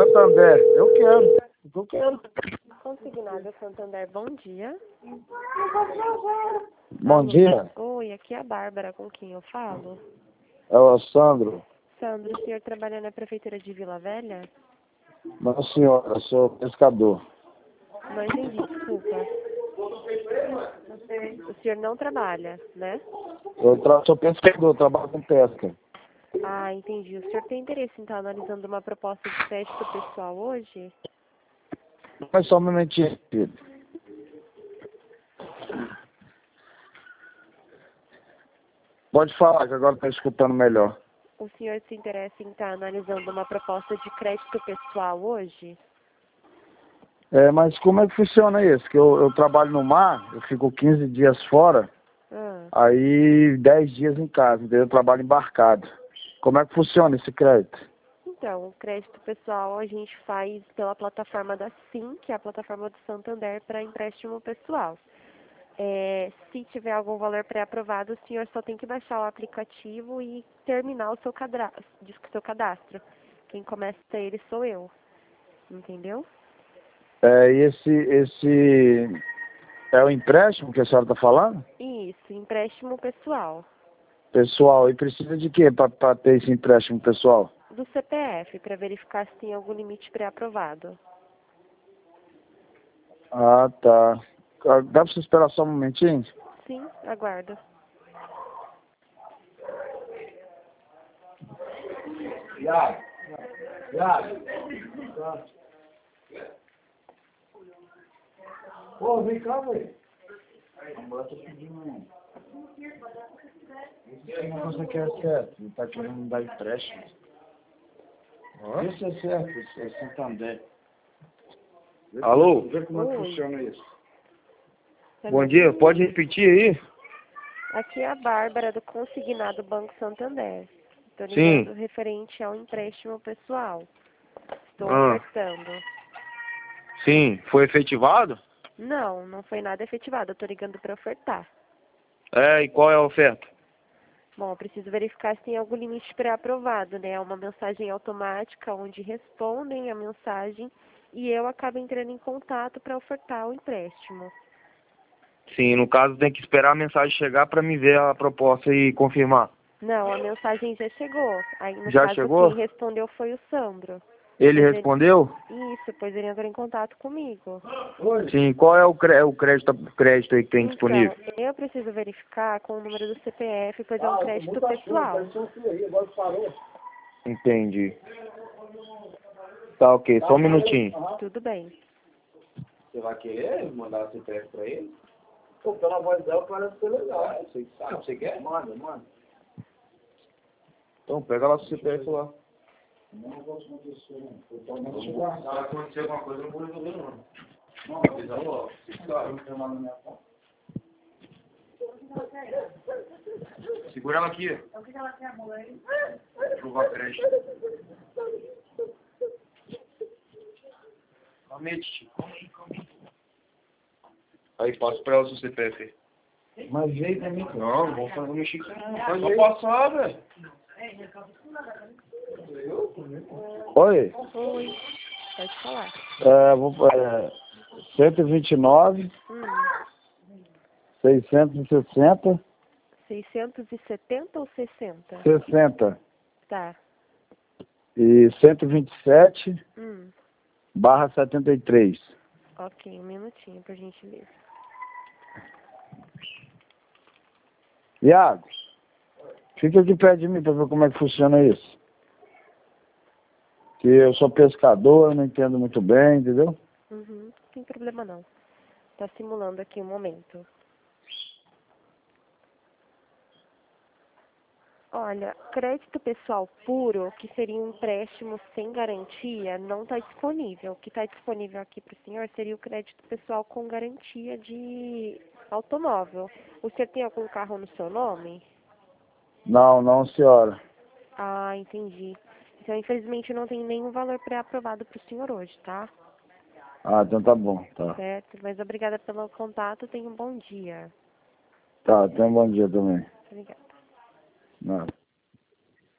Santander. Eu quero. Consignado Santander, bom dia. Bom dia. Oi, aqui é a Bárbara, com quem eu falo? É o Sandro. Sandro, o senhor trabalha na prefeitura de Vila Velha? Não, senhor, eu sou pescador. Não entendi, desculpa. O senhor não trabalha, né? Sou pescador, trabalho com pesca. Ah, entendi. O senhor tem interesse em estar analisando uma proposta de crédito pessoal hoje? Mas só um momentinho, filho. Pode falar, que agora estou escutando melhor. O senhor se interessa em estar analisando uma proposta de crédito pessoal hoje? Mas como é que funciona isso? Que eu trabalho no mar, eu fico 15 dias fora, aí 10 dias em casa, entendeu? Eu trabalho embarcado. Como é que funciona esse crédito? Então, o crédito pessoal a gente faz pela plataforma da SIM, que é a plataforma do Santander para empréstimo pessoal. Se tiver algum valor pré-aprovado, o senhor só tem que baixar o aplicativo e terminar o seu cadastro. Quem começa ele sou eu, entendeu? Esse é o empréstimo que a senhora está falando? Isso, empréstimo pessoal. Pessoal, e precisa de quê para ter esse empréstimo pessoal? Do CPF, para verificar se tem algum limite pré-aprovado. Ah, tá. Dá para você esperar só um momentinho? Sim, aguardo. Iago. Pô, vem cá, velho. Agora tô pedindo. Esse negócio aqui é certo. Ele tá querendo me dar empréstimo. Esse é certo, esse é Santander. Alô? Vê como é que funciona isso. Bom dia, pode repetir aí? Aqui é a Bárbara do Consignado Banco Santander. Estou Sim. ligando referente ao empréstimo pessoal. Estou Ah. ofertando. Sim, foi efetivado? Não, não foi nada efetivado. Eu estou ligando para ofertar. E qual é a oferta? Bom, eu preciso verificar se tem algum limite pré-aprovado, né? É uma mensagem automática onde respondem a mensagem e eu acabo entrando em contato para ofertar o empréstimo. Sim, no caso tem que esperar a mensagem chegar para me ver a proposta e confirmar. Não, a mensagem já chegou. Aí, no Já caso, chegou? quem respondeu foi o Sandro. Ele Pois respondeu? Isso, pois ele entrou em contato comigo. Sim, qual é o crédito aí que tem disponível? Então, eu preciso verificar com o número do CPF, pois é um crédito pessoal. Entendi. Tá, ok, só um minutinho. Tudo bem. Você vai querer mandar o CPF pra ele? Pô, pela voz dela parece ser legal. Você sabe, você quer? Manda. Então, pega lá o CPF lá. Não gosto muito disso, não. Se acontecer alguma coisa, eu não vou resolver, não. Não, avisa logo. Claro, não tem nada na minha conta. Segura ela aqui. O que ela tem a mão aí? Chuva crédito. Aí, passa pra ela o seu CPF. Mas jeito pra mim. Não vou fazer mexer com isso não. Pode passar, velho. Oi? Oi, pode falar. 129, 660, 670 ou 60? 60 Tá. e 127, barra 73. Ok, um minutinho, por gentileza. Iago, fica aqui perto de mim para ver como é que funciona isso. Que eu sou pescador, eu não entendo muito bem, entendeu? Não tem problema não. Tá simulando aqui um momento. Olha, crédito pessoal puro, que seria um empréstimo sem garantia, não está disponível. O que está disponível aqui para o senhor seria o crédito pessoal com garantia de automóvel. O senhor tem algum carro no seu nome? Não, senhora. Ah, entendi. Então, infelizmente, não tem nenhum valor pré-aprovado para o senhor hoje, tá? Ah, então tá bom, tá. Certo, mas obrigada pelo contato, tenha um bom dia. Tá, tenha um bom dia também. Obrigada. Nada.